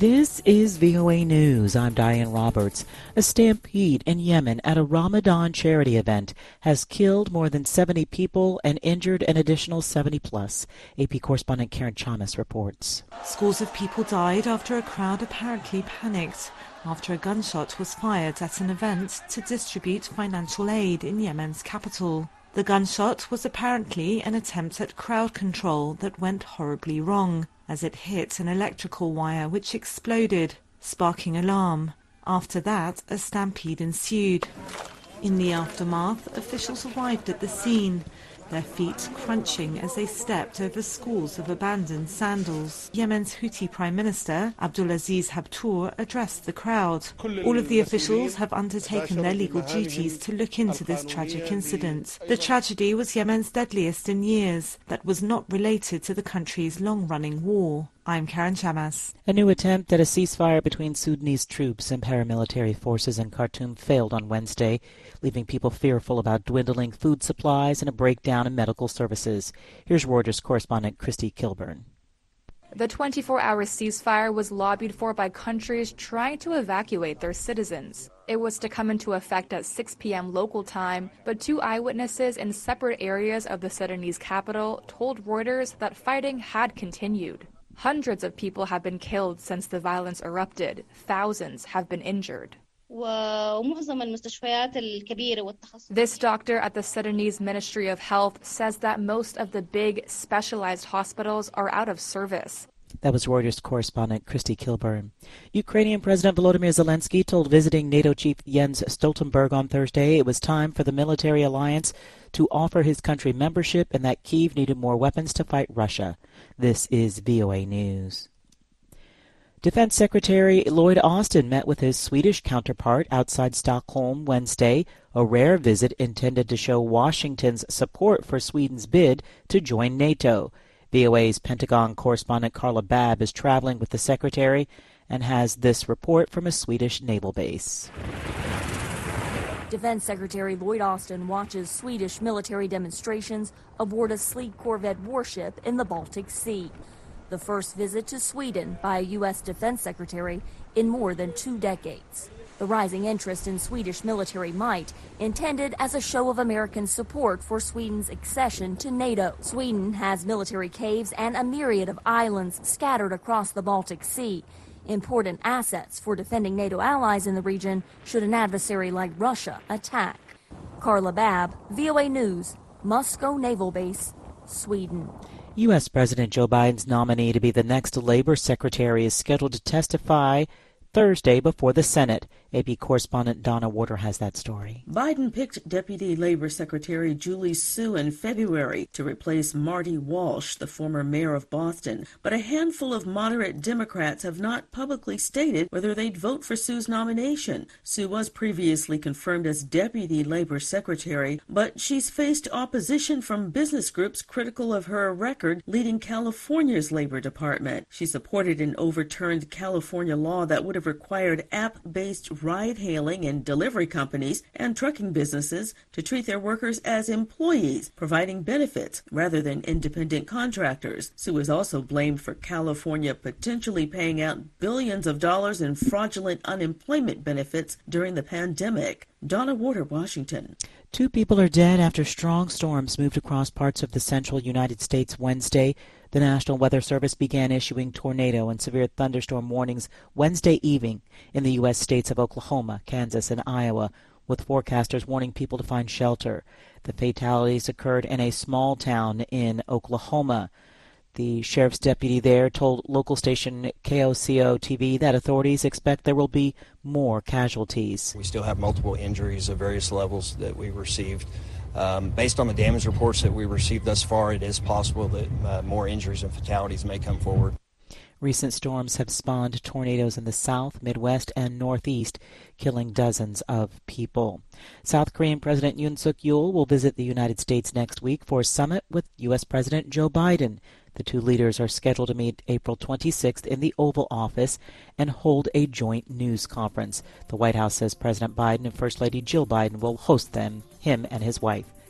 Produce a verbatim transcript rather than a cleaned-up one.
This is V O A News. I'm Diane Roberts. A stampede in Yemen at a Ramadan charity event has killed more than seventy people and injured an additional seventy plus. A P correspondent Karen Chamas reports. Scores of people died after a crowd apparently panicked after a gunshot was fired at an event to distribute financial aid in Yemen's capital. The gunshot was apparently an attempt at crowd control that went horribly wrong, as it hit an electrical wire which exploded, sparking alarm. After that, a stampede ensued. In the aftermath, officials arrived at the scene, their feet crunching as they stepped over scores of abandoned sandals. Yemen's Houthi Prime Minister, Abdulaziz Habtour, addressed the crowd. All of the officials have undertaken their legal duties to look into this tragic incident. The tragedy was Yemen's deadliest in years, that was not related to the country's long-running war. I'm Karen Chamas. A new attempt at a ceasefire between Sudanese troops and paramilitary forces in Khartoum failed on Wednesday, leaving people fearful about dwindling food supplies and a breakdown in medical services. Here's Reuters correspondent Christy Kilburn. The twenty-four hour ceasefire was lobbied for by countries trying to evacuate their citizens. It was to come into effect at six p.m. local time, but two eyewitnesses in separate areas of the Sudanese capital told Reuters that fighting had continued. Hundreds of people have been killed since the violence erupted. Thousands have been injured. This doctor at the Sudanese Ministry of Health says that most of the big, specialized hospitals are out of service. That was Reuters correspondent Christy Kilburn. Ukrainian President Volodymyr Zelensky told visiting NATO chief Jens Stoltenberg on Thursday it was time for the military alliance to offer his country membership and that Kyiv needed more weapons to fight Russia. This is V O A News. Defense Secretary Lloyd Austin met with his Swedish counterpart outside Stockholm Wednesday, a rare visit intended to show Washington's support for Sweden's bid to join NATO. V O A's Pentagon correspondent Carla Babb is traveling with the secretary and has this report from a Swedish naval base. Defense Secretary Lloyd Austin watches Swedish military demonstrations aboard a sleek Corvette warship in the Baltic Sea. The first visit to Sweden by a U S Defense Secretary in more than two decades. The rising interest in Swedish military might intended as a show of American support for Sweden's accession to NATO. Sweden has military caves and a myriad of islands scattered across the Baltic Sea, important assets for defending NATO allies in the region should an adversary like Russia attack. Carla Babb, V O A News, Moscow Naval Base, Sweden. U S President Joe Biden's nominee to be the next Labor Secretary is scheduled to testify Thursday before the Senate. A P correspondent Donna Warder has that story. Biden picked Deputy Labor Secretary Julie Su in February to replace Marty Walsh, the former mayor of Boston. But a handful of moderate Democrats have not publicly stated whether they'd vote for Su's nomination. Su was previously confirmed as Deputy Labor Secretary, but she's faced opposition from business groups critical of her record leading California's Labor Department. She supported an overturned California law that would have required app-based ride-hailing and delivery companies and trucking businesses to treat their workers as employees, providing benefits rather than independent contractors. Su is also blamed for California potentially paying out billions of dollars in fraudulent unemployment benefits during the pandemic. Donna Warder, Washington. Two people are dead after strong storms moved across parts of the central United States Wednesday. The National Weather Service began issuing tornado and severe thunderstorm warnings Wednesday evening in the U S states of Oklahoma, Kansas, and Iowa, with forecasters warning people to find shelter. The fatalities occurred in a small town in Oklahoma. The sheriff's deputy there told local station K O C O T V that authorities expect there will be more casualties. We still have multiple injuries of various levels that we received. Um, based on the damage reports that we received thus far, it is possible that uh, more injuries and fatalities may come forward. Recent storms have spawned tornadoes in the South, Midwest, and Northeast, killing dozens of people. South Korean President Yoon Suk-yeol will visit the United States next week for a summit with U S President Joe Biden. The two leaders are scheduled to meet April twenty-sixth in the Oval Office and hold a joint news conference. The White House says President Biden and First Lady Jill Biden will host them, him and his wife.